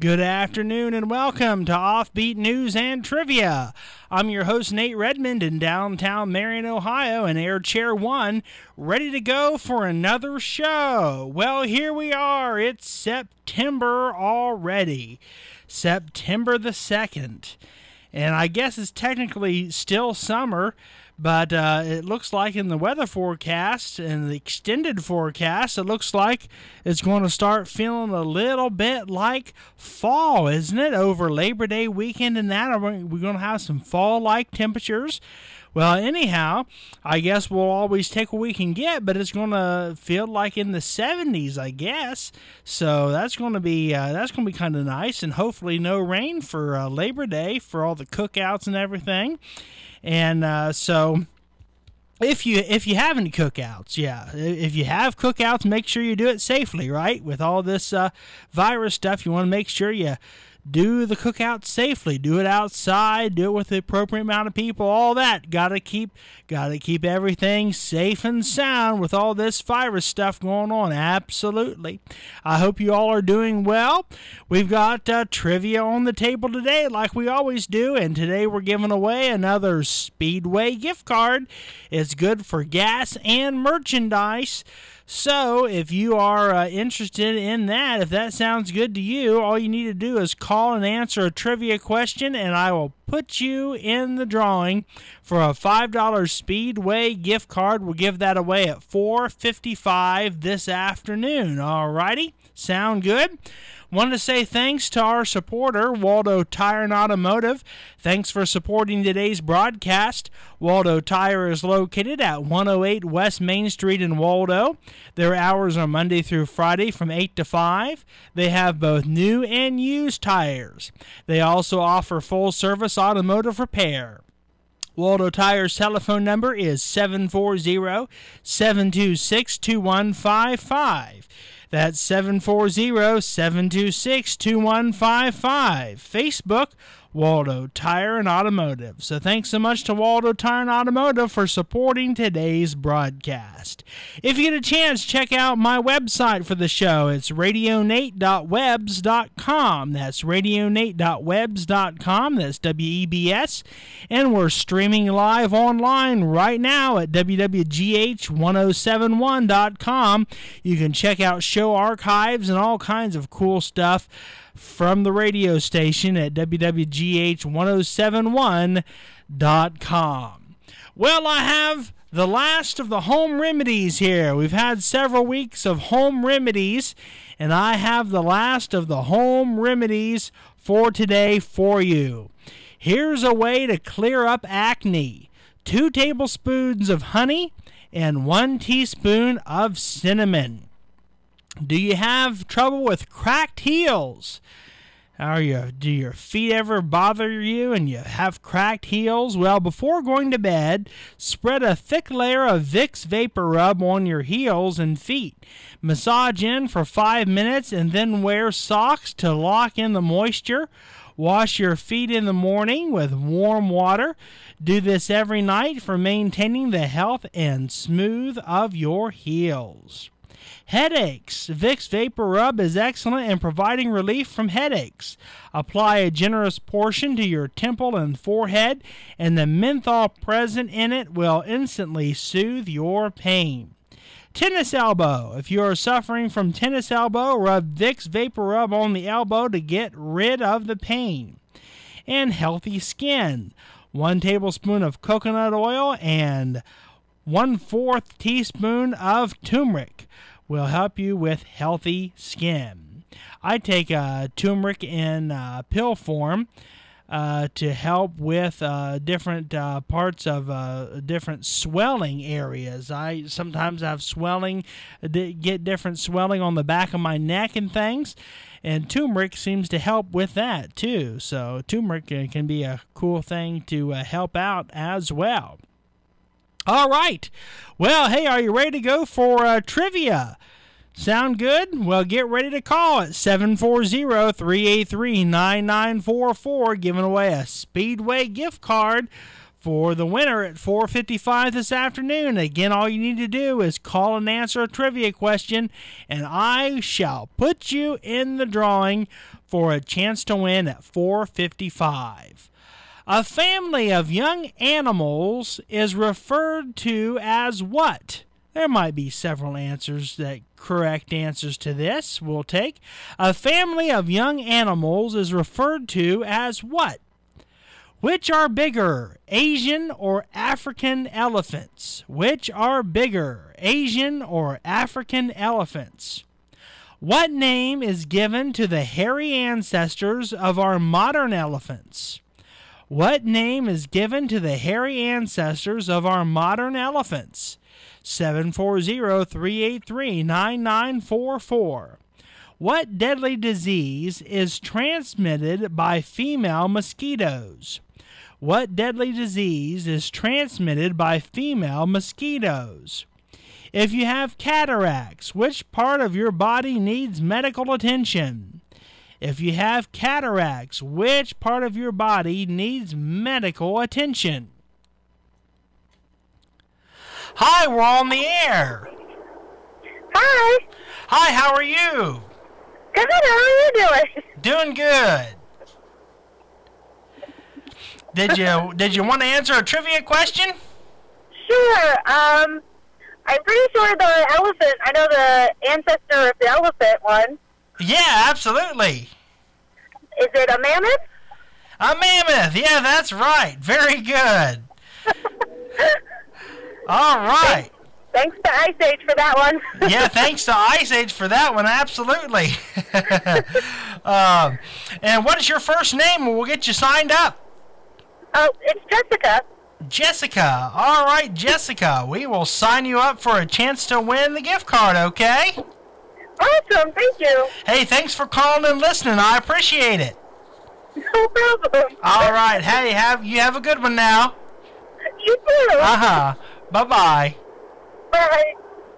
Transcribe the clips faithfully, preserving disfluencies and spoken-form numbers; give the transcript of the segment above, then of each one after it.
Good afternoon and welcome to Offbeat News and Trivia. I'm your host Nate Redmond in downtown Marion, Ohio, and Air Chair one, ready to go for another show. Well, here we are. It's September already. September the second. And I guess it's technically still summer, but uh, it looks like in the weather forecast and the extended forecast, it looks like it's going to start feeling a little bit like fall, isn't it? Over Labor Day weekend and that, we're going to have some fall-like temperatures. Well, anyhow, I guess we'll always take what we can get, but it's going to feel like in the seventies, I guess. So that's going to be uh, that's going to be kind of nice, and hopefully no rain for uh, Labor Day for all the cookouts and everything. And uh, so, if you if you have any cookouts, yeah, if you have cookouts, make sure you do it safely, right? With all this uh, virus stuff, you want to make sure you do the cookout safely. Do it outside. Do it with the appropriate amount of people. All that. Gotta keep, gotta keep everything safe and sound with all this virus stuff going on. Absolutely. I hope you all are doing well. We've got uh, trivia on the table today, like we always do, and today we're giving away another Speedway gift card. It's good for gas and merchandise. So, if you are uh, interested in that, if that sounds good to you, all you need to do is call and answer a trivia question, and I will put you in the drawing for a five dollars Speedway gift card. We'll give that away at four fifty-five this afternoon. Alrighty? Sound good? Want to say thanks to our supporter, Waldo Tire and Automotive. Thanks for supporting today's broadcast. Waldo Tire is located at one oh eight West Main Street in Waldo. Their hours are Monday through Friday from eight to five. They have both new and used tires. They also offer full-service automotive repair. Waldo Tire's telephone number is seven four zero, seven two six, two one five five. That's seven four zero, seven two six, two one five five. Facebook, Waldo Tire and Automotive. So thanks so much to Waldo Tire and Automotive for supporting today's broadcast. If you get a chance, check out my website for the show. It's radio nate dot webs dot com. That's radio nate dot webs dot com. That's W E B S. And we're streaming live online right now at w w g h ten seventy-one dot com. You can check out show archives and all kinds of cool stuff from the radio station at w w g h ten seventy-one dot com. Well, I have the last of the home remedies here. We've had several weeks of home remedies, and I have the last of the home remedies for today for you. Here's a way to clear up acne. Two tablespoons of honey and one teaspoon of cinnamon. Do you have trouble with cracked heels? Are you, do your feet ever bother you and you have cracked heels? Well, before going to bed, spread a thick layer of Vicks Vapor Rub on your heels and feet. Massage in for five minutes and then wear socks to lock in the moisture. Wash your feet in the morning with warm water. Do this every night for maintaining the health and smooth of your heels. Headaches. Vicks Vapor Rub is excellent in providing relief from headaches. Apply a generous portion to your temple and forehead, and the menthol present in it will instantly soothe your pain. Tennis elbow. If you are suffering from tennis elbow, rub Vicks Vapor Rub on the elbow to get rid of the pain. And healthy skin. One tablespoon of coconut oil and one-fourth teaspoon of turmeric will help you with healthy skin. I take uh, turmeric in uh, pill form uh, to help with uh, different uh, parts of uh, different swelling areas. I sometimes have swelling, get different swelling on the back of my neck and things, and turmeric seems to help with that too. So turmeric can be a cool thing to uh, help out as well. All right. Well, hey, are you ready to go for uh, trivia? Sound good? Well, get ready to call at seven four zero, three eight three, nine nine four four, giving away a Speedway gift card for the winner at four fifty-five this afternoon. Again, all you need to do is call and answer a trivia question, and I shall put you in the drawing for a chance to win at four fifty-five. A family of young animals is referred to as what? There might be several answers that correct answers to this we'll take. A family of young animals is referred to as what? Which are bigger, Asian or African elephants? Which are bigger, Asian or African elephants? What name is given to the hairy ancestors of our modern elephants? What name is given to the hairy ancestors of our modern elephants? seven four zero, three eight three, nine nine four four. What deadly disease is transmitted by female mosquitoes? What deadly disease is transmitted by female mosquitoes? If you have cataracts, which part of your body needs medical attention? If you have cataracts, which part of your body needs medical attention? Hi, we're on the air. Hi. Hi, how are you? Good, how are you doing? Doing good. Did you did you want to answer a trivia question? Sure. Um, I'm pretty sure the elephant, I know the ancestor of the elephant one. Yeah, absolutely. Is it a mammoth? A mammoth. Yeah, that's right. Very good. All right. Thanks to Ice Age for that one. Yeah, thanks to Ice Age for that one. Absolutely. um, and what is your first name? We'll get you signed up. Oh, it's Jessica. Jessica. All right, Jessica. We will sign you up for a chance to win the gift card, okay? Awesome. Thank you. Hey, thanks for calling and listening. I appreciate it. No problem. All right. Hey, have you have a good one now. You too. Uh-huh. Bye-bye. Bye.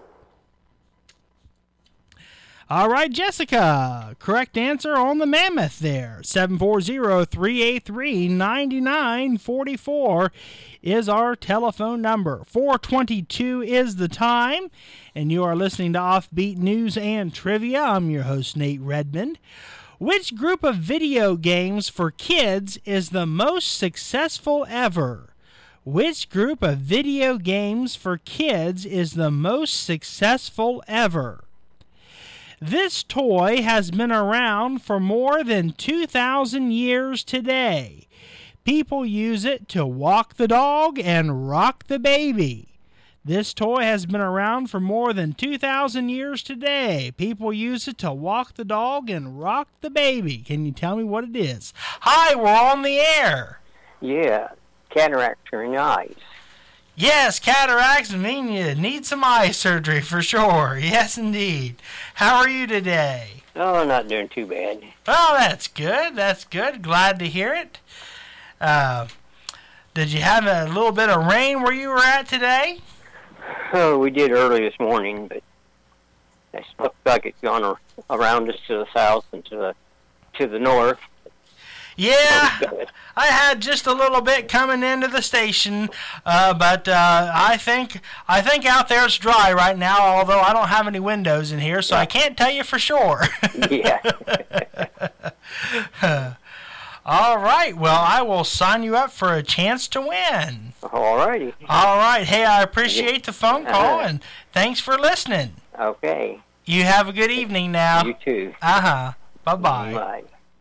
All right, Jessica. Correct answer on the mammoth there. seven four zero, three eight three, nine nine four four is our telephone number. four twenty-two is the time, and you are listening to Offbeat News and Trivia. I'm your host, Nate Redmond. Which group of video games for kids is the most successful ever? Which group of video games for kids is the most successful ever? This toy has been around for more than two thousand years today. People use it to walk the dog and rock the baby. This toy has been around for more than two thousand years today. People use it to walk the dog and rock the baby. Can you tell me what it is? Hi, we're on the air. Yeah, cataracts are in the eyes. Yes, cataracts mean you need some eye surgery for sure. Yes, indeed. How are you today? Oh, not doing too bad. Well, that's good. That's good. Glad to hear it. Uh, did you have a little bit of rain where you were at today? Oh, we did early this morning, but it looks like it's gone ar- around us to the south and to the to the north. Yeah, I had just a little bit coming into the station, uh, but uh, I think I think out there it's dry right now. Although I don't have any windows in here, so I can't tell you for sure. Yeah. All right. Well, I will sign you up for a chance to win. All righty. All right. Hey, I appreciate the phone call, and thanks for listening. Okay. You have a good evening now. You too. Uh-huh. Bye-bye. Bye.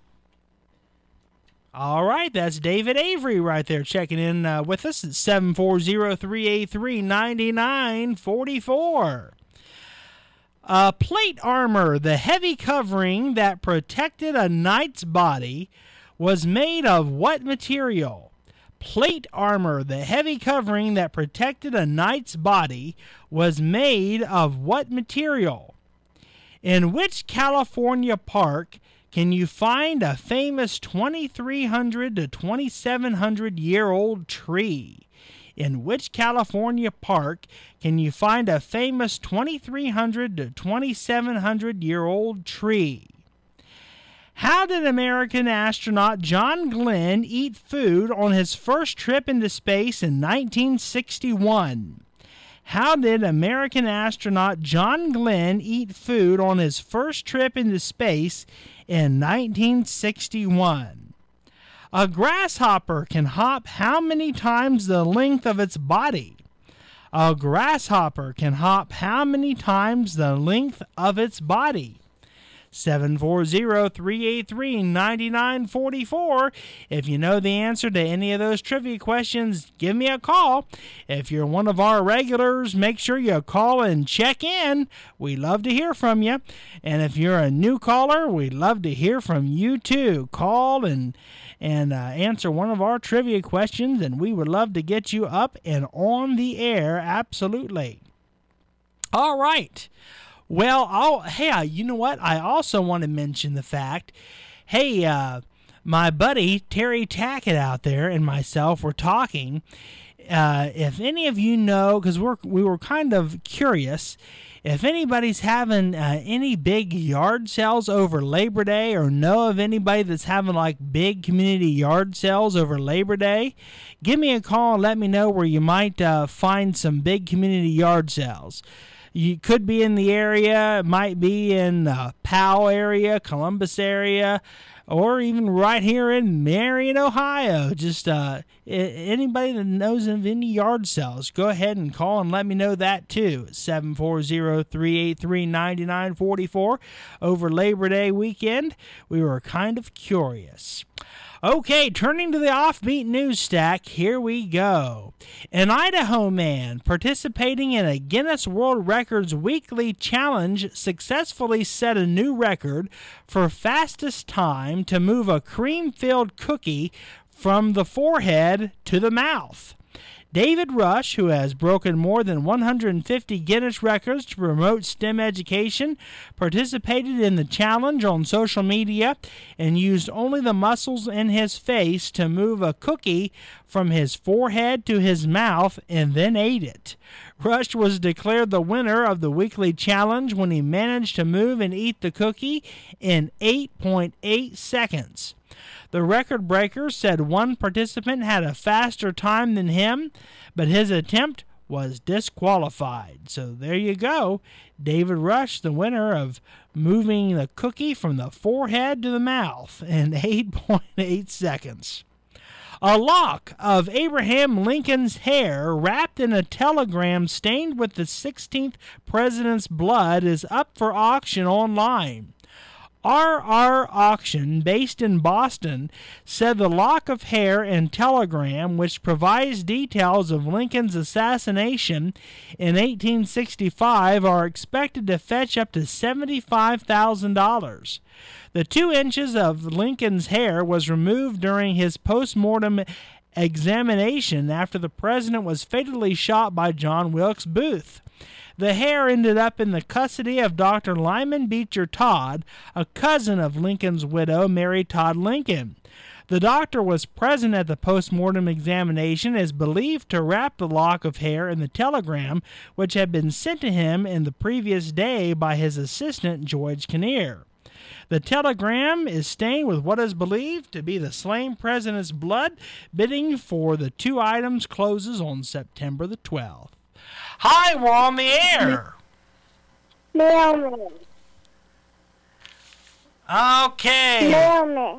All right, that's David Avery right there checking in uh, with us at seven four zero, three eight three, nine nine four four. Uh, plate armor, the heavy covering that protected a knight's body, was made of what material? Plate armor, the heavy covering that protected a knight's body, was made of what material? In which California park can you find a famous twenty-three hundred to twenty-seven hundred year old tree? In which California park can you find a famous twenty-three hundred to twenty-seven hundred year old tree? How did American astronaut John Glenn eat food on his first trip into space in nineteen sixty-one? How did American astronaut John Glenn eat food on his first trip into space in nineteen sixty-one? A grasshopper can hop how many times the length of its body? A grasshopper can hop how many times the length of its body? seven four zero, three eight three, nine nine four four. If you know the answer to any of those trivia questions, give me a call. If you're one of our regulars, make sure you call and check in. We love to hear from you. And if you're a new caller, we'd love to hear from you too. Call and and uh, answer one of our trivia questions, and we would love to get you up and on the air. Absolutely. All right. Well, I'll, hey, uh, you know what? I also want to mention the fact, hey, uh, my buddy Terry Tackett out there and myself were talking. Uh, if any of you know, because we're we were kind of curious, if anybody's having uh, any big yard sales over Labor Day, or know of anybody that's having like big community yard sales over Labor Day, give me a call and let me know where you might uh, find some big community yard sales. You could be in the area, it might be in the Powell area, Columbus area, or even right here in Marion, Ohio. Just uh, anybody that knows of any yard sales, go ahead and call and let me know that too. seven four zero, three eight three, nine nine four four. Over Labor Day weekend, we were kind of curious. Okay, turning to the offbeat news stack, here we go. An Idaho man participating in a Guinness World Records weekly challenge successfully set a new record for fastest time to move a cream-filled cookie from the forehead to the mouth. David Rush, who has broken more than one hundred fifty Guinness records to promote STEM education, participated in the challenge on social media and used only the muscles in his face to move a cookie from his forehead to his mouth and then ate it. Rush was declared the winner of the weekly challenge when he managed to move and eat the cookie in eight point eight seconds. The record breaker said one participant had a faster time than him, but his attempt was disqualified. So there you go. David Rush, the winner of moving the cookie from the forehead to the mouth in eight point eight seconds. A lock of Abraham Lincoln's hair wrapped in a telegram stained with the sixteenth president's blood is up for auction online. R R Auction, based in Boston, said the lock of hair and telegram, which provides details of Lincoln's assassination in eighteen sixty-five, are expected to fetch up to seventy-five thousand dollars. The two inches of Lincoln's hair was removed during his post-mortem examination after the president was fatally shot by John Wilkes Booth. The hair ended up in the custody of Doctor Lyman Beecher Todd, a cousin of Lincoln's widow, Mary Todd Lincoln. The doctor was present at the post-mortem examination and is believed to wrap the lock of hair in the telegram which had been sent to him in the previous day by his assistant, George Kinnear. The telegram is stained with what is believed to be the slain president's blood. Bidding for the two items closes on September the twelfth. Hi, we're on the air. Mailman. Okay. Mailman.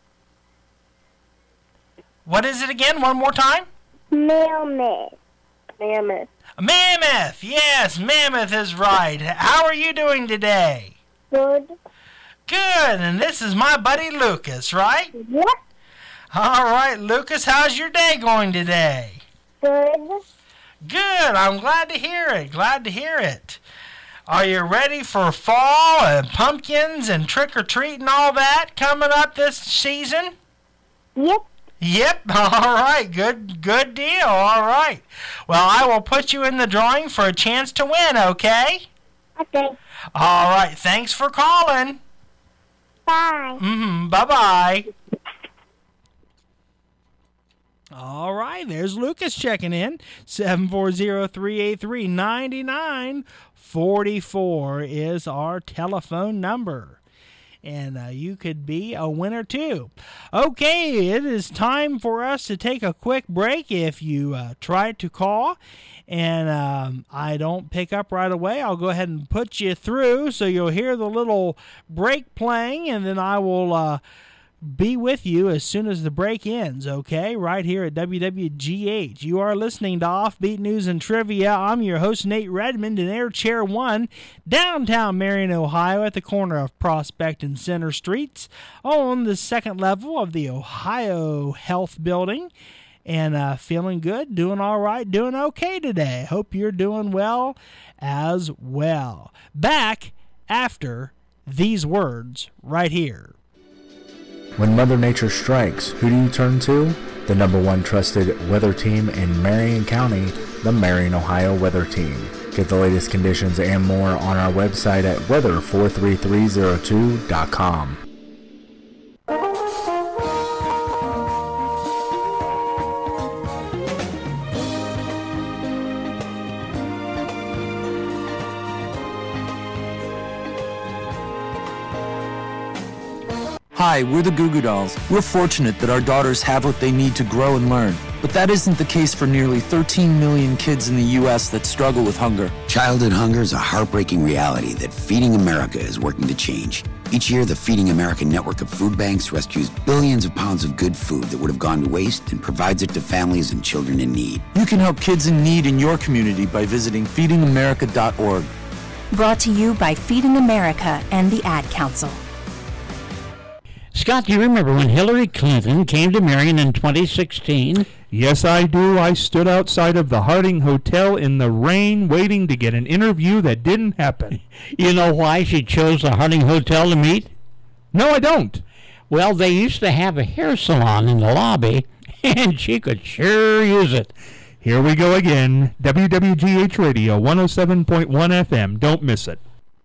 What is it again? One more time? Mailman. Mammoth. Mammoth. Yes, Mammoth is right. How are you doing today? Good. Good. And this is my buddy Lucas, right? Yep. All right, Lucas, how's your day going today? Good. Good. I'm glad to hear it. Glad to hear it. Are you ready for fall and pumpkins and trick-or-treat and all that coming up this season? Yep. Yep. All right. Good good deal. All right. Well, I will put you in the drawing for a chance to win, okay? Okay. All right. Thanks for calling. Bye. Mm-hmm. Bye-bye. All right, there's Lucas checking in. seven four zero, three eight three, nine nine four four is our telephone number. and uh, you could be a winner too. Okay, it is time for us to take a quick break. If you uh, try to call and um, I don't pick up right away, I'll go ahead and put you through, so you'll hear the little break playing, and then I will uh, be with you as soon as the break ends, okay? Right here at W W G H. You are listening to Offbeat News and Trivia. I'm your host, Nate Redmond, in Air Chair one, downtown Marion, Ohio, at the corner of Prospect and Center Streets, on the second level of the Ohio Health Building. And uh, feeling good, doing all right, doing okay today. Hope you're doing well as well. Back after these words right here. When Mother Nature strikes, who do you turn to? The number one trusted weather team in Marion County, the Marion, Ohio Weather Team. Get the latest conditions and more on our website at weather four three three zero two dot com. Hi, we're the Goo Goo Dolls. We're fortunate that our daughters have what they need to grow and learn. But that isn't the case for nearly thirteen million kids in the U S that struggle with hunger. Childhood hunger is a heartbreaking reality that Feeding America is working to change. Each year, the Feeding America network of food banks rescues billions of pounds of good food that would have gone to waste and provides it to families and children in need. You can help kids in need in your community by visiting feeding america dot org. Brought to you by Feeding America and the Ad Council. Scott, do you remember when Hillary Clinton came to Marion in twenty sixteen? Yes, I do. I stood outside of the Harding Hotel in the rain waiting to get an interview that didn't happen. You know why she chose the Harding Hotel to meet? No, I don't. Well, they used to have a hair salon in the lobby, and she could sure use it. Here we go again. W W G H Radio, one oh seven point one F M. Don't miss it.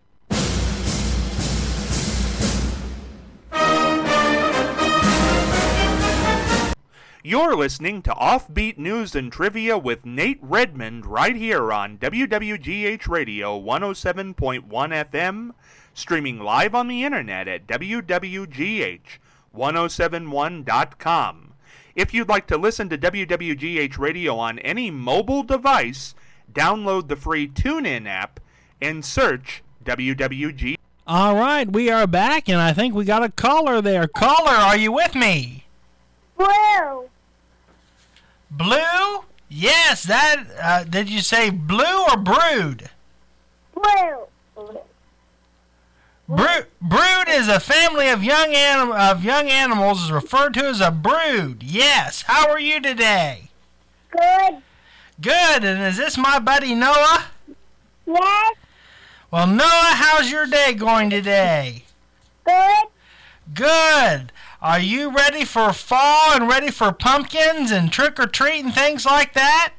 You're listening to Offbeat News and Trivia with Nate Redmond right here on W W G H Radio one oh seven point one F M, streaming live on the internet at W W G H ten seventy-one dot com. If you'd like to listen to W W G H Radio on any mobile device, download the free TuneIn app and search W W G. All right, we are back, and I think we got a caller there. Caller, are you with me? Blue. Blue? Yes, that, uh, did you say blue or brood? Blue. Bro- brood is a family of young anim- of young animals, is referred to as a brood. Yes. How are you today? Good. Good. And is this my buddy Noah? Yes. Well, Noah, how's your day going today? Good. Good. Are you ready for fall and ready for pumpkins and trick-or-treat and things like that?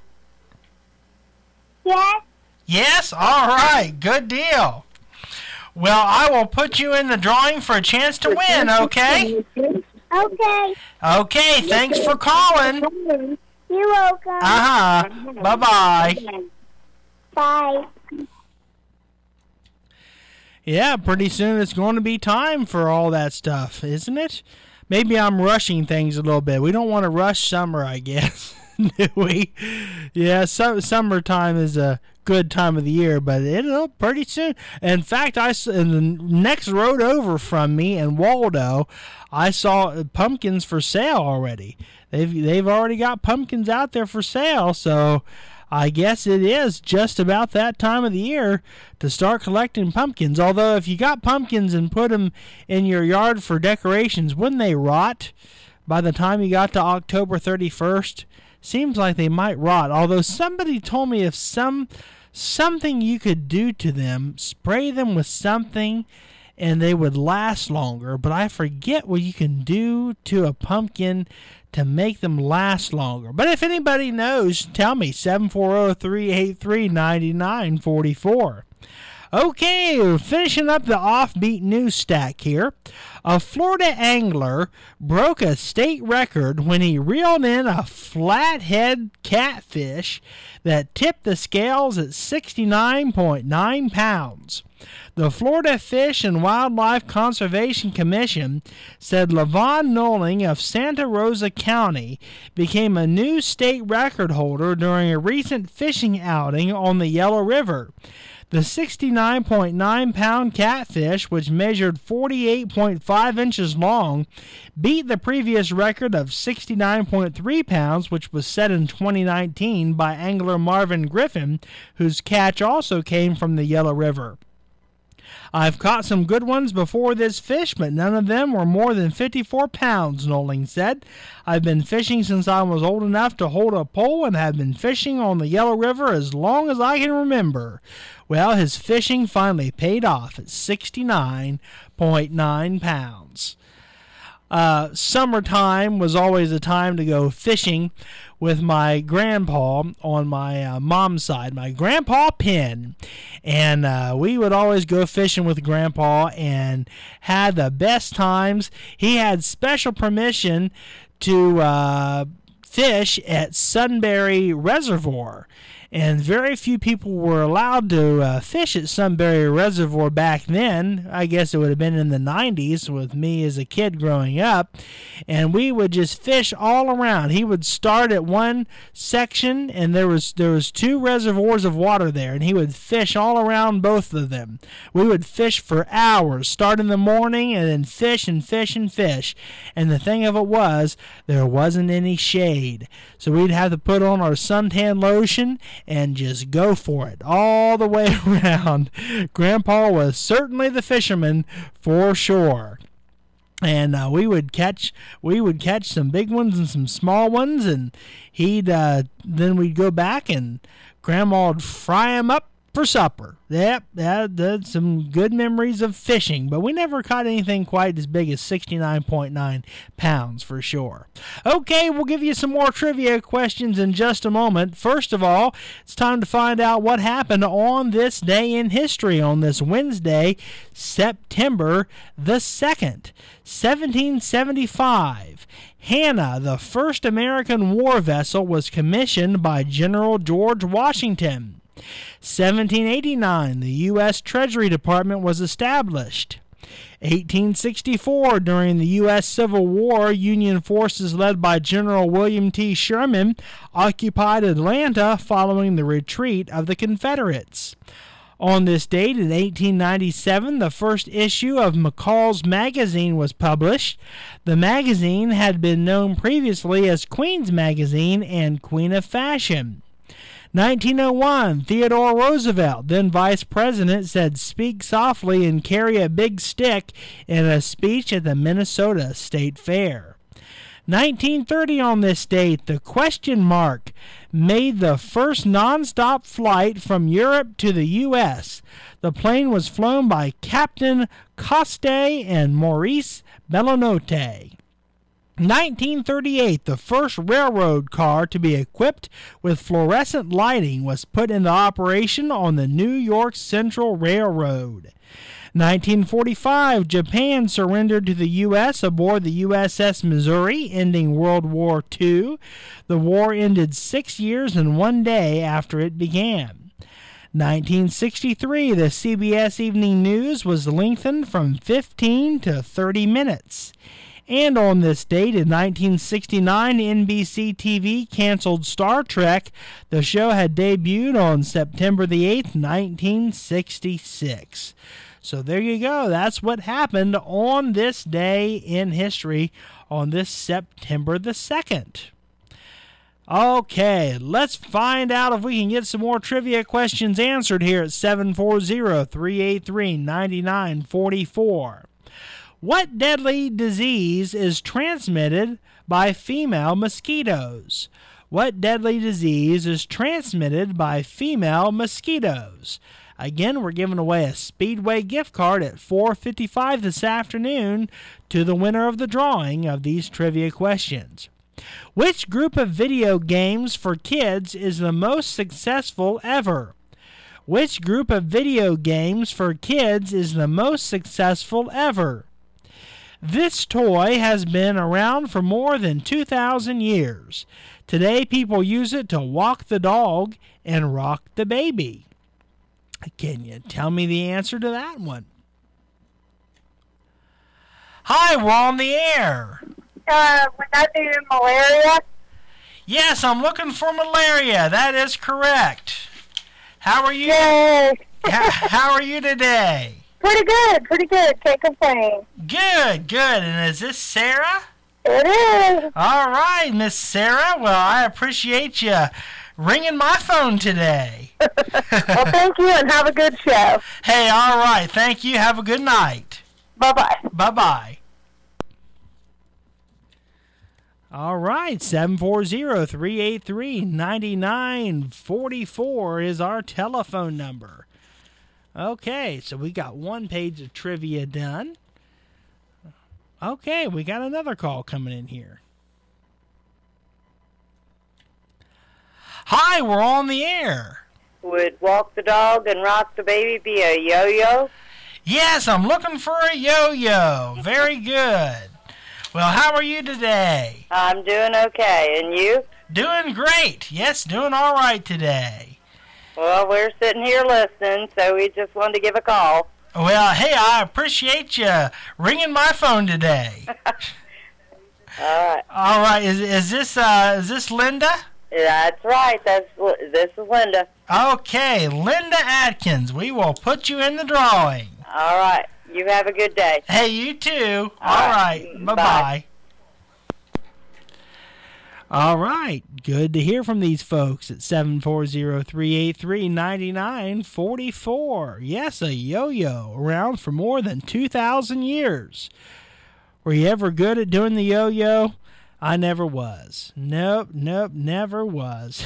Yes. Yes? All right. Good deal. Well, I will put you in the drawing for a chance to win, okay? Okay. Okay, thanks for calling. You're welcome. Uh-huh. Bye-bye. Bye. Yeah, pretty soon it's going to be time for all that stuff, isn't it? Maybe I'm rushing things a little bit. We don't want to rush summer, I guess, do we? Yeah, so, summertime is a good time of the year, but it'll pretty soon. In fact, I in the next road over from me in Waldo, I saw pumpkins for sale already. They've they've already got pumpkins out there for sale, so I guess it is just about that time of the year to start collecting pumpkins. Although if you got pumpkins and put them in your yard for decorations, wouldn't they rot by the time you got to October thirty-first? Seems like they might rot. Although somebody told me if some something you could do to them, spray them with something and they would last longer. But I forget what you can do to a pumpkin to make them last longer. But if anybody knows, tell me, seven four zero, three eight three, nine nine four four. Okay, we're finishing up the offbeat news stack here. A Florida angler broke a state record when he reeled in a flathead catfish that tipped the scales at sixty-nine point nine pounds. The Florida Fish and Wildlife Conservation Commission said Levon Noling of Santa Rosa County became a new state record holder during a recent fishing outing on the Yellow River. The sixty-nine point nine pound catfish, which measured forty-eight point five inches long, beat the previous record of sixty-nine point three pounds, which was set in twenty nineteen by angler Marvin Griffin, whose catch also came from the Yellow River. I've caught some good ones before this fish, but none of them were more than fifty-four pounds, Noling said. I've been fishing since I was old enough to hold a pole and have been fishing on the Yellow River as long as I can remember. Well, his fishing finally paid off at sixty-nine point nine pounds. Uh, summertime was always a time to go fishing with my grandpa on my uh, mom's side, my grandpa Penn. And uh, we would always go fishing with grandpa and had the best times. He had special permission to uh, fish at Sunbury Reservoir. And very few people were allowed to uh, fish at Sunbury Reservoir back then. I guess it would have been in the nineties with me as a kid growing up. And we would just fish all around. He would start at one section, and there was there was two reservoirs of water there, and he would fish all around both of them. We would fish for hours, start in the morning, and then fish and fish and fish. And the thing of it was, there wasn't any shade. So we'd have to put on our suntan lotion and just go for it all the way around. Grandpa was certainly the fisherman for sure. And uh, we would catch we would catch some big ones and some small ones, and he'd uh, then we'd go back and Grandma would fry them up for supper. Yep, that, that's some good memories of fishing, but we never caught anything quite as big as sixty-nine point nine pounds for sure. Okay, we'll give you some more trivia questions in just a moment. First of all, it's time to find out what happened on this day in history, on this Wednesday, September the second, seventeen seventy-five. Hannah, the first American war vessel, was commissioned by General George Washington. seventeen eighty-nine, the U S Treasury Department was established. eighteen sixty-four, during the U S Civil War, Union forces led by General William T. Sherman occupied Atlanta following the retreat of the Confederates. On this date, in eighteen ninety-seven, the first issue of McCall's Magazine was published. The magazine had been known previously as Queen's Magazine and Queen of Fashion. nineteen oh one, Theodore Roosevelt, then Vice President, said "Speak softly and carry a big stick" in a speech at the Minnesota State Fair. nineteen thirty, on this date, the Question Mark made the first nonstop flight from Europe to the U S The plane was flown by Captain Coste and Maurice Bellinote. nineteen thirty-eight, the first railroad car to be equipped with fluorescent lighting was put into operation on the New York Central Railroad. nineteen forty-five, Japan surrendered to the U S aboard the U S S Missouri, ending World War Two. The war ended six years and one day after it began. nineteen sixty-three, the C B S Evening News was lengthened from fifteen to thirty minutes. And on this date, in nineteen sixty-nine, N B C T V canceled Star Trek. The show had debuted on September the eighth, nineteen sixty-six. So there you go. That's what happened on this day in history, on this September the second. Okay, let's find out if we can get some more trivia questions answered here at seven four zero, three eight three, nine nine four four. What deadly disease is transmitted by female mosquitoes? What deadly disease is transmitted by female mosquitoes? Again, we're giving away a Speedway gift card at four fifty-five this afternoon to the winner of the drawing of these trivia questions. Which group of video games for kids is the most successful ever? Which group of video games for kids is the most successful ever? This toy has been around for more than two thousand years. Today, people use it to walk the dog and rock the baby. Can you tell me the answer to that one? Hi, we're on the air. Uh, would that be malaria? Yes, I'm looking for malaria. That is correct. How are you? Yay. how, how are you today? Pretty good, pretty good. Can't complain. Good, good. And is this Sarah? It is. All right, Miss Sarah. Well, I appreciate you ringing my phone today. Well, thank you, and have a good show. Hey, all right. Thank you. Have a good night. Bye-bye. Bye-bye. All right, seven four zero, three eight three, nine nine four four is our telephone number. Okay, so we got one page of trivia done. Okay, we got another call coming in here. Hi, we're on the air. Would walk the dog and rock the baby be a yo-yo? Yes, I'm looking for a yo-yo. Very good. Well, how are you today? I'm doing okay, and you? Doing great. Yes, doing all right today. Well, we're sitting here listening, so we just wanted to give a call. Well, hey, I appreciate you ringing my phone today. All right. All right. Is is this uh is this Linda? That's right. That's this is Linda. Okay, Linda Atkins. We will put you in the drawing. All right. You have a good day. Hey, you too. All, All right. right. Bye-bye. Bye. All right. Good to hear from these folks at seven four zero, three eight three, nine nine four four. Yes, a yo-yo around for more than two thousand years. Were you ever good at doing the yo-yo? I never was. Nope, nope, never was.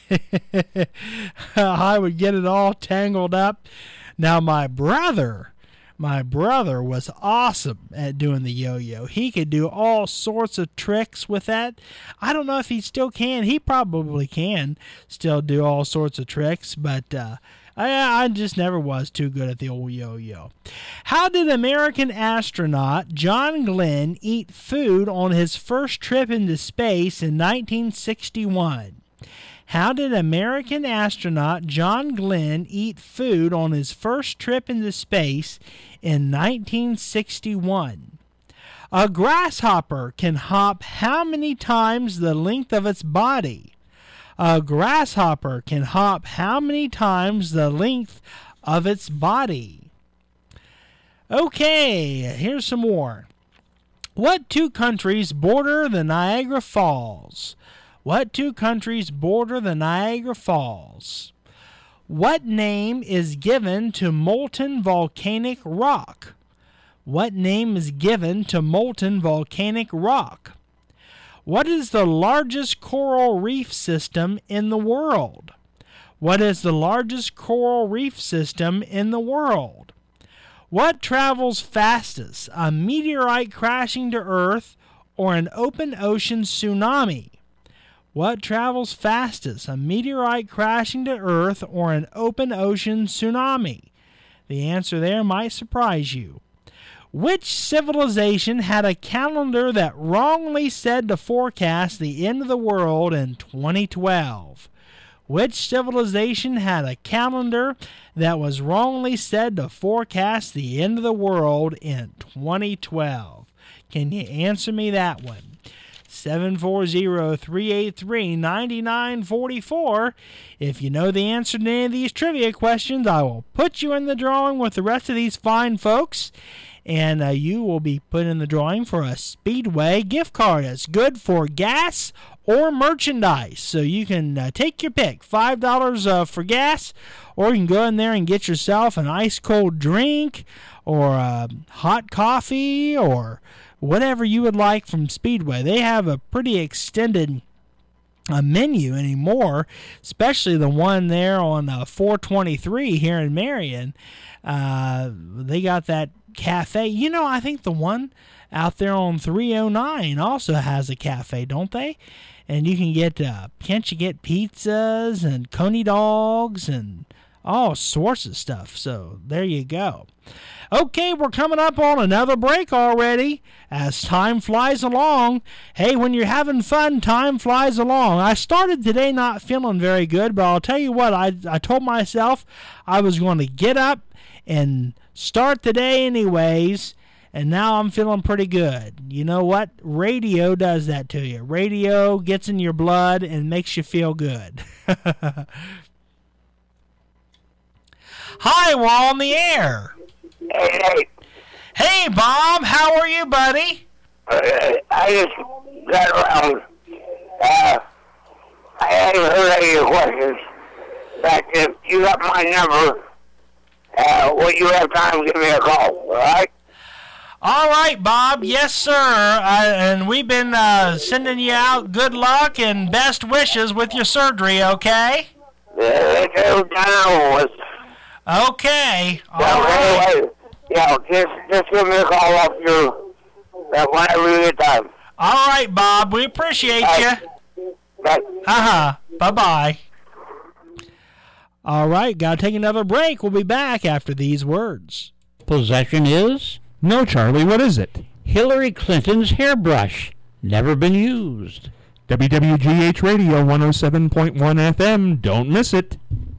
I would get it all tangled up. Now, my brother... My brother was awesome at doing the yo-yo. He could do all sorts of tricks with that. I don't know if he still can. He probably can still do all sorts of tricks, but uh, I, I just never was too good at the old yo-yo. How did American astronaut John Glenn eat food on his first trip into space in nineteen sixty-one? How did American astronaut John Glenn eat food on his first trip into space in nineteen sixty-one? A grasshopper can hop how many times the length of its body? A grasshopper can hop how many times the length of its body? Okay, here's some more. What two countries border the Niagara Falls? What two countries border the Niagara Falls? What name is given to molten volcanic rock? What name is given to molten volcanic rock? What is the largest coral reef system in the world? What is the largest coral reef system in the world? What travels fastest, a meteorite crashing to Earth or an open ocean tsunami? What travels fastest, a meteorite crashing to Earth or an open ocean tsunami? The answer there might surprise you. Which civilization had a calendar that wrongly said to forecast the end of the world in twenty twelve? Which civilization had a calendar that was wrongly said to forecast the end of the world in twenty twelve? Can you answer me that one? seven four zero, three eight three, nine nine four four. If you know the answer to any of these trivia questions, I will put you in the drawing with the rest of these fine folks, and uh, you will be put in the drawing for a Speedway gift card. It's good for gas or merchandise, so you can uh, take your pick. five dollars uh, for gas, or you can go in there and get yourself an ice-cold drink or uh, hot coffee or whatever you would like from Speedway. They have a pretty extended uh, menu anymore, especially the one there on uh, four twenty-three here in Marion. Uh, they got that cafe. You know, I think the one out there on three oh nine also has a cafe, don't they? And you can get, uh, can't you get pizzas and coney dogs and all sorts of stuff. So there you go. Okay, we're coming up on another break already as time flies along. Hey, when you're having fun, time flies along. I started today not feeling very good, but I'll tell you what, I, I told myself I was going to get up and start the day anyways, and now I'm feeling pretty good. You know what? Radio does that to you. Radio gets in your blood and makes you feel good. Hi, we're on the air. Hey, hey. Hey, Bob, how are you, buddy? Uh, I just got around. Uh, I haven't heard any of your questions. But if you got my number, uh, when you have time, give me a call, all right? All right, Bob. Yes, sir. Uh, and we've been uh, sending you out good luck and best wishes with your surgery, okay? Yeah, it's all done over with. Okay. All yeah, right. Anyway, yeah, just, just give me a call off your, uh, whenever you get time. All right, Bob. We appreciate Bye. you. Bye. Uh-huh. Bye-bye. All right, got to take another break. We'll be back after these words. Possession is? No, Charlie, what is it? Hillary Clinton's hairbrush. Never been used. W W G H Radio one oh seven point one F M. Don't miss it.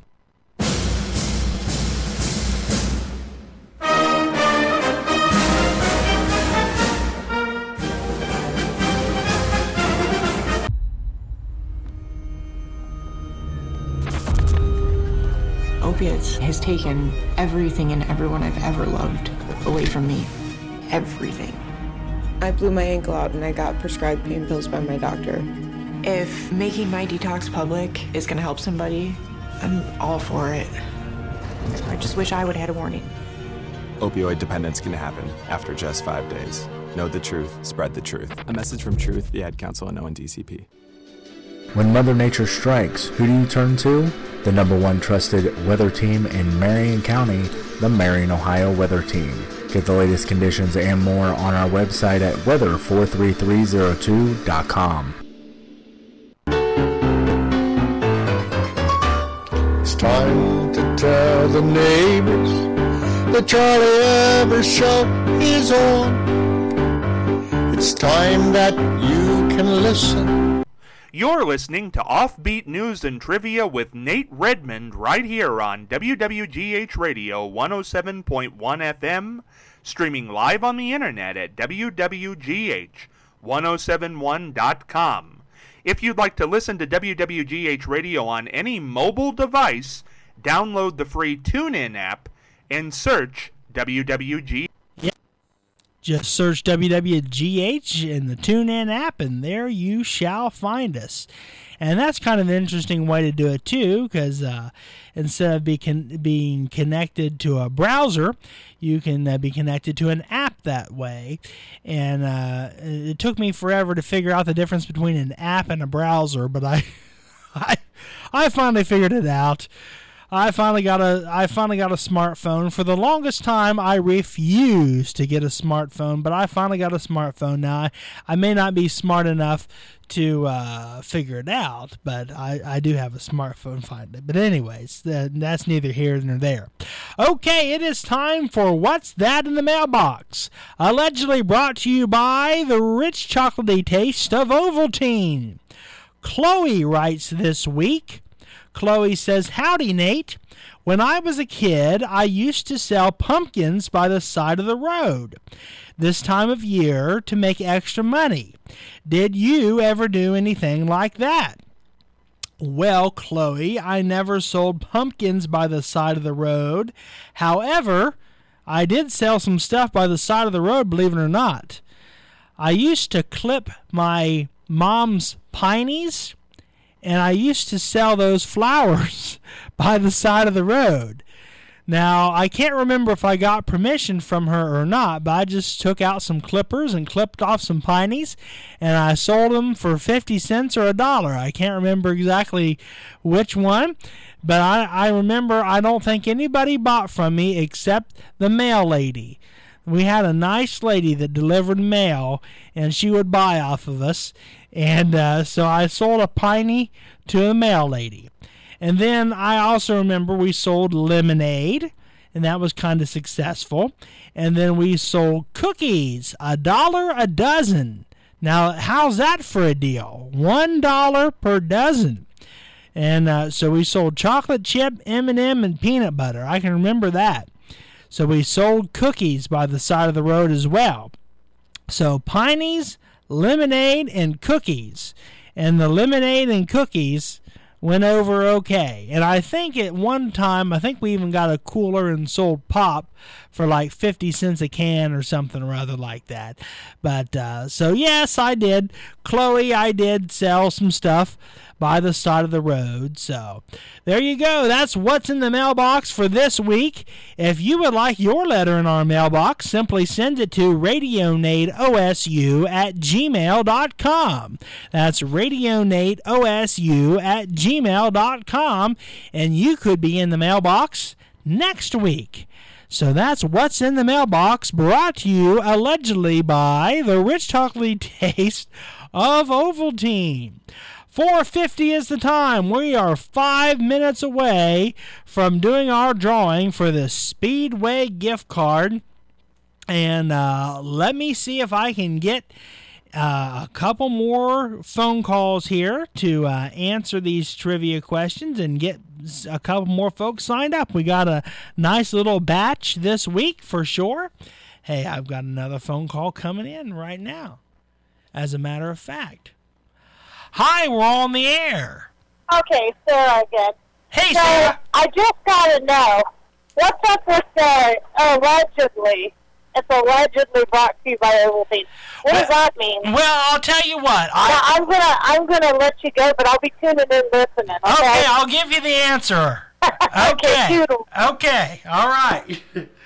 Opiates has taken everything and everyone I've ever loved away from me. Everything. I blew my ankle out and I got prescribed pain pills by my doctor. If making my detox public is gonna help somebody, I'm all for it. I just wish I would have had a warning. Opioid dependence can happen after just five days. Know the truth, spread the truth. A message from Truth, the Ad Council, and O N D C P. When Mother Nature strikes, who do you turn to? The number one trusted weather team in Marion County, the Marion, Ohio Weather Team. Get the latest conditions and more on our website at weather four three three zero two dot com. It's time to tell the neighbors the Charlie Evers Show is on. It's time that you can listen. You're listening to Offbeat News and Trivia with Nate Redmond right here on W W G H Radio one oh seven point one F M, streaming live on the internet at W W G H ten seventy-one dot com. If you'd like to listen to W W G H Radio on any mobile device, download the free TuneIn app and search W W G H. Just search W W G H in the TuneIn app, and there you shall find us. And that's kind of an interesting way to do it, too, because uh, instead of be con- being connected to a browser, you can uh, be connected to an app that way. And uh, it took me forever to figure out the difference between an app and a browser, but I, I, I finally figured it out. I finally got a I finally got a smartphone. For the longest time, I refused to get a smartphone, but I finally got a smartphone now. I, I may not be smart enough to uh, figure it out, but I, I do have a smartphone finally. But anyways, that, that's neither here nor there. Okay, it is time for What's That in the Mailbox? Allegedly brought to you by the rich chocolatey taste of Ovaltine. Chloe writes this week. Chloe says, "Howdy, Nate. When I was a kid, I used to sell pumpkins by the side of the road this time of year to make extra money. Did you ever do anything like that?" Well, Chloe, I never sold pumpkins by the side of the road. However, I did sell some stuff by the side of the road, believe it or not. I used to clip my mom's pineys, and I used to sell those flowers by the side of the road. Now, I can't remember if I got permission from her or not, but I just took out some clippers and clipped off some pineys, and I sold them for fifty cents or a dollar. I can't remember exactly which one, but I, I remember I don't think anybody bought from me except the mail lady. We had a nice lady that delivered mail, and she would buy off of us. And uh, so I sold a piney to a mail lady. And then I also remember we sold lemonade, and that was kind of successful. And then we sold cookies, a dollar a dozen. Now, how's that for a deal? One dollar per dozen. And uh, so we sold chocolate chip, M and M, and peanut butter. I can remember that. So we sold cookies by the side of the road as well. So Piney's, lemonade, and cookies. And the lemonade and cookies went over okay. And I think at one time, I think we even got a cooler and sold pop for like fifty cents a can or something or other like that. But, uh, so yes, I did. Chloe, I did sell some stuff by the side of the road. So there you go. That's what's in the mailbox for this week. If you would like your letter in our mailbox, simply send it to radionadeosu at gmail dot com. That's radionadeosu at gmail dot com, and you could be in the mailbox next week. So that's what's in the mailbox, brought to you allegedly by the Rich Chocolate Taste of Ovaltine. four fifty is the time. We are five minutes away from doing our drawing for the Speedway gift card. And uh, let me see if I can get uh, a couple more phone calls here to uh, answer these trivia questions and get a couple more folks signed up. We got a nice little batch this week for sure. Hey, I've got another phone call coming in right now, as a matter of fact. Hi, we're on the air. Okay, Sarah again. Hey, so, Sarah. I just gotta know, what's up with the allegedly? It's allegedly brought to you by Ovaltine. What well, does that mean? Well, I'll tell you what. I, now, I'm gonna I'm gonna let you go, but I'll be tuning in listening. Okay, okay I'll give you the answer. Okay. okay, okay. All right.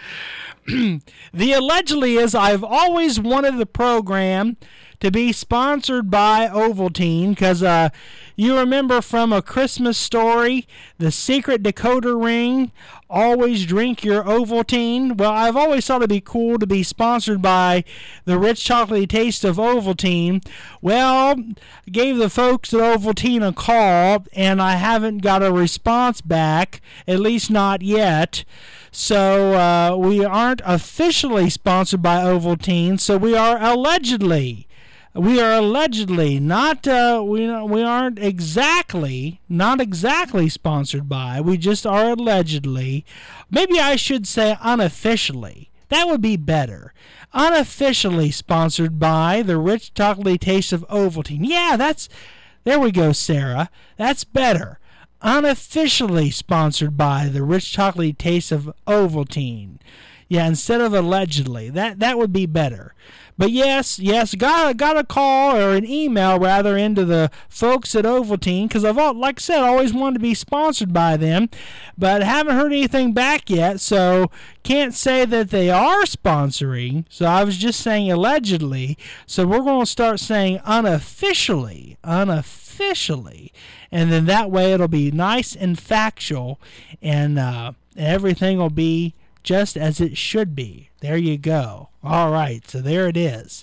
The allegedly is I've always wanted the program to be sponsored by Ovaltine because uh, you remember from A Christmas Story, the secret decoder ring, always drink your Ovaltine. Well, I've always thought it'd be cool to be sponsored by the Rich Chocolate Taste of Ovaltine. Well, I gave the folks at Ovaltine a call, and I haven't got a response back, at least not yet. So uh, we aren't officially sponsored by Ovaltine, so we are allegedly. We are allegedly not. Uh, we we aren't exactly not exactly sponsored by. We just are allegedly. Maybe I should say unofficially. That would be better. Unofficially sponsored by the Rich Chocolate Taste of Ovaltine. Yeah, that's. There we go, Sarah. That's better. Unofficially sponsored by the Rich Chocolate Taste of Ovaltine. Yeah, instead of allegedly. That that would be better. But yes, yes, got, got a call or an email, rather, into the folks at Ovaltine, because I've, like I said, always wanted to be sponsored by them, but haven't heard anything back yet, so can't say that they are sponsoring, so I was just saying allegedly, so we're going to start saying unofficially, unofficially, and then that way it'll be nice and factual, and uh, everything will be just as it should be. There you go. All right, so there it is.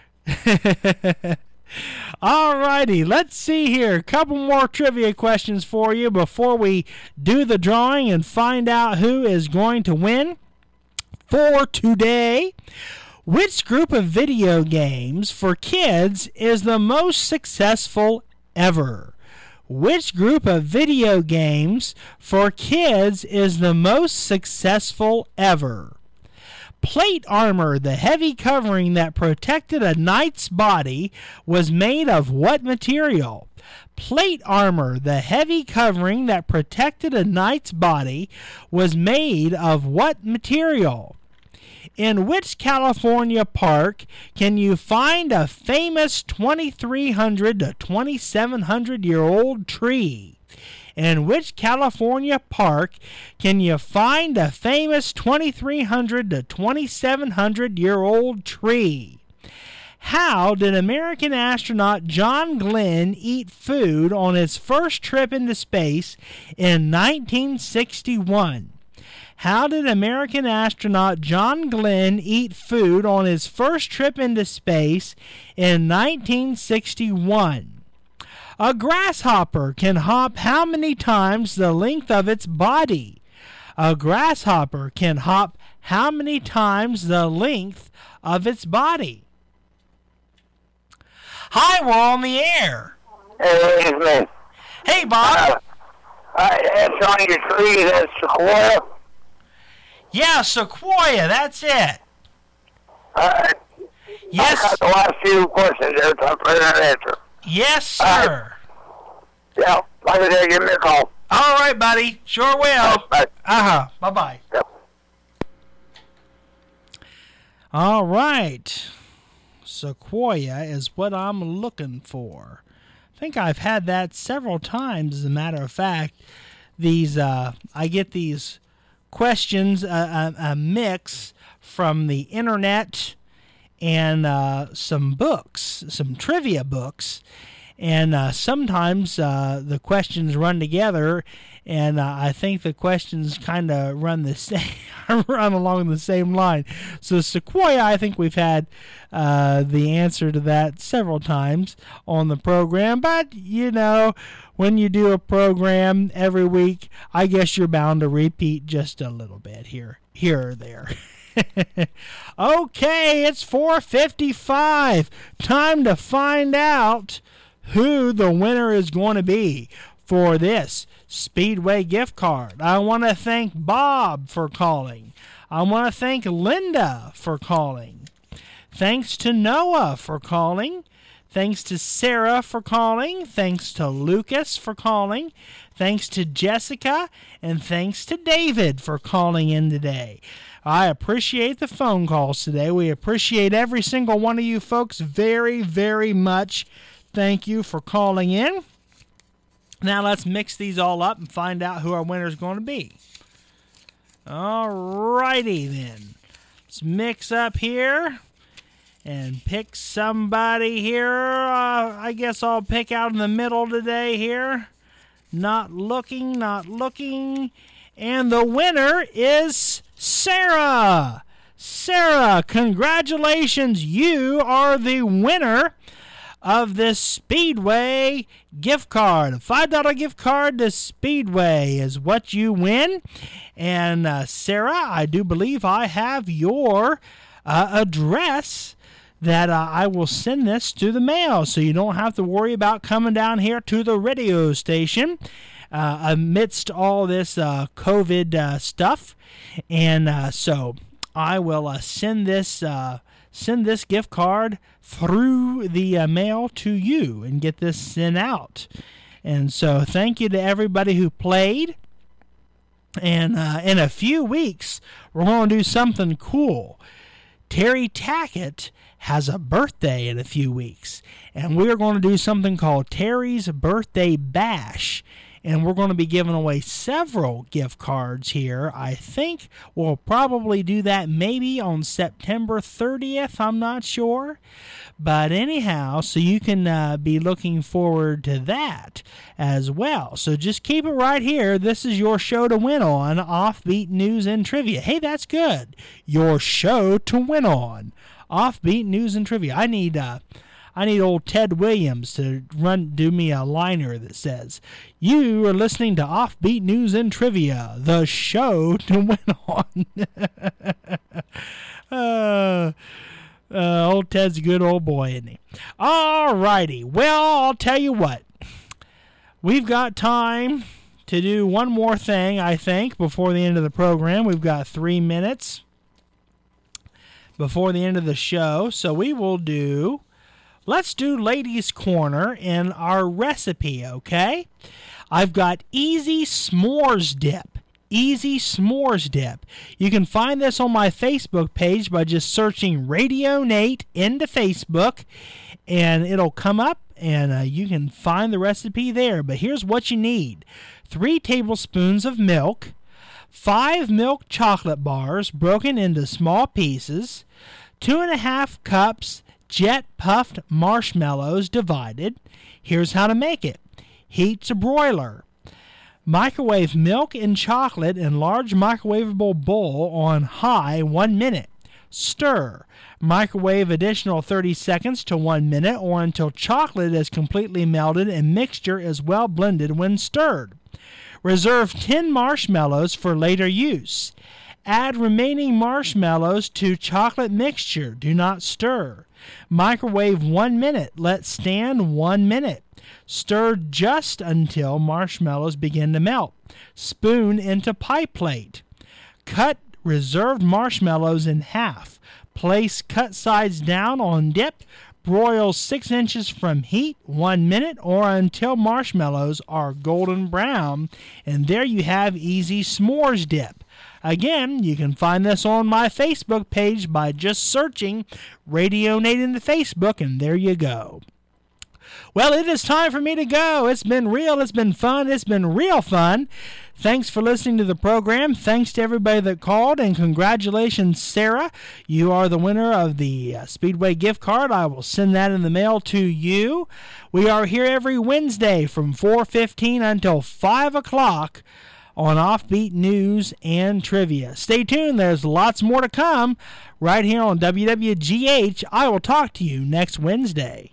All righty, let's see here. A couple more trivia questions for you before we do the drawing and find out who is going to win for today. Which group of video games for kids is the most successful ever? Which group of video games for kids is the most successful ever? Plate armor, the heavy covering that protected a knight's body, was made of what material? Plate armor, the heavy covering that protected a knight's body, was made of what material? In which California park can you find a famous twenty-three hundred to twenty-seven hundred year old tree? In which California park can you find a famous twenty-three hundred to twenty-seven hundred year old tree? How did American astronaut John Glenn eat food on his first trip into space in nineteen sixty-one? How did American astronaut John Glenn eat food on his first trip into space in nineteen sixty-one? A grasshopper can hop how many times the length of its body? A grasshopper can hop how many times the length of its body? Hi, we're on the air. Hey, it's me. Hey, Bob. Uh, uh, it's on your tree, that's sequoia. Yeah, sequoia, that's it. Uh, yes. I got the last few questions there, so I'm ready to answer. Yes, sir. Uh, yeah, like I said, give me a call. All right, buddy. Sure will. Bye. Uh-huh. Bye-bye. Yep. All right. Sequoia is what I'm looking for. I think I've had that several times, as a matter of fact. These, uh, I get these questions, uh, a, a mix from the internet and uh, some books, some trivia books. And uh, sometimes uh, the questions run together, and uh, I think the questions kind of run the same, run along the same line. So sequoia, I think we've had uh, the answer to that several times on the program. But you know, when you do a program every week, I guess you're bound to repeat just a little bit here, here or there. Okay, it's four fifty-five. Time to find out who the winner is going to be for this Speedway gift card. I want to thank Bob for calling. I want to thank Linda for calling. Thanks to Noah for calling. Thanks to Sarah for calling. Thanks to Lucas for calling. Thanks to Jessica. And thanks to David for calling in today. I appreciate the phone calls today. We appreciate every single one of you folks very, very much. Thank you for calling in. Now let's mix these all up and find out who our winner is going to be. All righty then. Let's mix up here and pick somebody here. Uh, I guess I'll pick out in the middle today here. Not looking, not looking. And the winner is Sarah. Sarah, congratulations. You are the winner of this Speedway gift card. A five dollar gift card to Speedway is what you win. And uh, Sarah, I do believe I have your uh, address that uh, I will send this to the mail, so you don't have to worry about coming down here to the radio station uh, amidst all this uh, COVID uh, stuff. And uh, so I will uh, send this uh, send this gift card through the uh, mail to you and get this sent out. And so thank you to everybody who played. And uh, in a few weeks, we're going to do something cool. Terry Tackett has a birthday in a few weeks, and we're going to do something called Terry's Birthday Bash. And we're going to be giving away several gift cards here. I think we'll probably do that maybe on September thirtieth. I'm not sure. But anyhow, so you can uh, be looking forward to that as well. So just keep it right here. This is your show to win on, Offbeat News and Trivia. Hey, that's good. Your show to win on, Offbeat News and Trivia. I need... Uh, I need old Ted Williams to run do me a liner that says, "You are listening to Offbeat News and Trivia, the show to win on." uh, uh, old Ted's a good old boy, isn't he? All righty. Well, I'll tell you what. We've got time to do one more thing, I think, before the end of the program. We've got three minutes before the end of the show, so we will do... Let's do Ladies' Corner in our recipe, okay? I've got Easy S'mores Dip. Easy S'mores Dip. You can find this on my Facebook page by just searching Radio Nate into Facebook, and it'll come up, and uh, you can find the recipe there. But here's what you need. Three tablespoons of milk, five milk chocolate bars broken into small pieces, two and a half cups jet puffed marshmallows divided. Here's how to make it. Heat to broiler. Microwave milk and chocolate in large microwavable bowl on high one minute. stir. Microwave additional thirty seconds to one minute or until chocolate is completely melted and mixture is well blended when stirred. Reserve ten marshmallows for later use. Add remaining marshmallows to chocolate mixture. Do not stir. Microwave one minute. Let stand one minute. Stir just until marshmallows begin to melt. Spoon into pie plate. Cut reserved marshmallows in half. Place cut sides down on dip. Broil six inches from heat, one minute, or until marshmallows are golden brown. And there you have easy s'mores dip. Again, you can find this on my Facebook page by just searching Radio Nate in the Facebook, and there you go. Well, it is time for me to go. It's been real. It's been fun. It's been real fun. Thanks for listening to the program. Thanks to everybody that called, and congratulations, Sarah. You are the winner of the uh, Speedway gift card. I will send that in the mail to you. We are here every Wednesday from four fifteen until five o'clock on Offbeat News and Trivia. Stay tuned. There's lots more to come right here on W W G H. I will talk to you next Wednesday.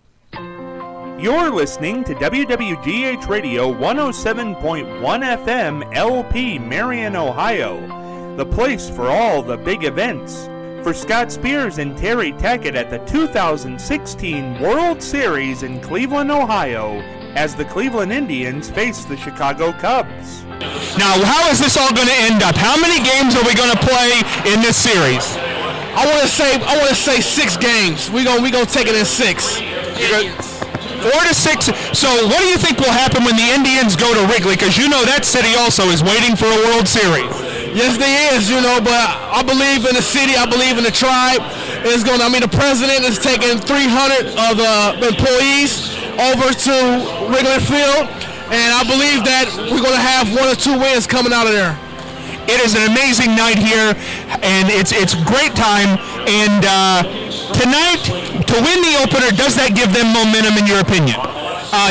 You're listening to W W G H Radio one oh seven point one F M L P Marion, Ohio, the place for all the big events. For Scott Spears and Terry Tackett at the two thousand sixteen World Series in Cleveland, Ohio, as the Cleveland Indians face the Chicago Cubs. Now, how is this all going to end up? How many games are we going to play in this series? I want to say I want to say six games. We going we going to take it in six. Four to six. So what do you think will happen when the Indians go to Wrigley? Because you know that city also is waiting for a World Series. Yes, they is, you know, but I believe in the city. I believe in the tribe. It's going. I mean, the president is taking three hundred of the employees over to Wrigley Field, and I believe that we're going to have one or two wins coming out of there. It is an amazing night here, and it's it's great time. And uh, tonight, to win the opener, does that give them momentum in your opinion?